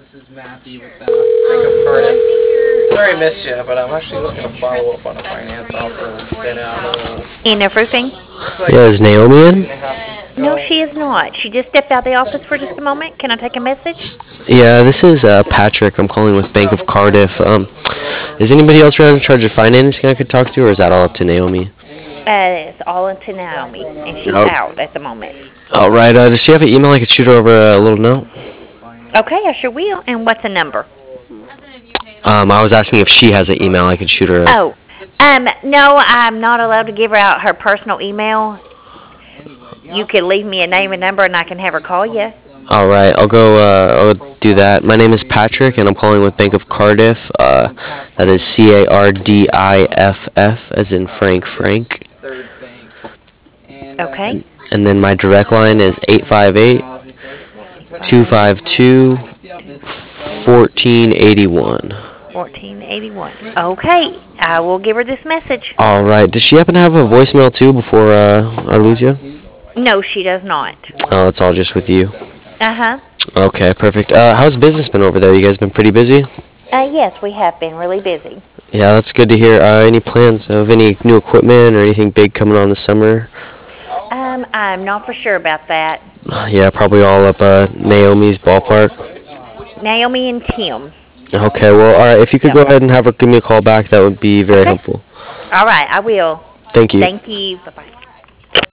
This is Matthew with Bank of Cardiff. Sorry I missed you, but I'm actually looking to follow up on a finance offer sent out. Enough roofing? Looks like Yeah, is Naomi in? 2.5 weeks No, ago. she is not. She just stepped out of the office for just a moment. Can I take a message? Yeah, this is Patrick. I'm calling with Bank of Cardiff. Is anybody else around in charge of financing I could talk to, or is that all up to Naomi? It's all into Naomi, and she's Oh, out at the moment. all right. Does she have an email I could shoot her over a little note? Okay, I sure will. And what's the number? I was asking if she has an email I could shoot her. Oh, no, I'm not allowed to give her out her personal email. You could leave me a name and number, and I can have her call you. All right, I'll do that. My name is Patrick, and I'm calling with Bank of Cardiff. That is Cardiff, as in Frank. Okay. And then my direct line is 858-252-1481. 1481. Okay, I will give her this message. All right. Does she happen to have a voicemail too before I lose you? No, she does not. Oh, it's all just with you. Uh-huh. Okay, perfect. How's business been over there? You guys been pretty busy? Yes, we have been really busy. Yeah, that's good to hear. Any plans of any new equipment or anything big coming on this summer? I'm not for sure about that. Yeah, probably all up Naomi's ballpark. Naomi and Tim. Okay, well, all right. If you could go Yep. ahead and give me a call back, that would be very Okay. helpful. All right, I will. Thank you. Thank you. Bye-bye.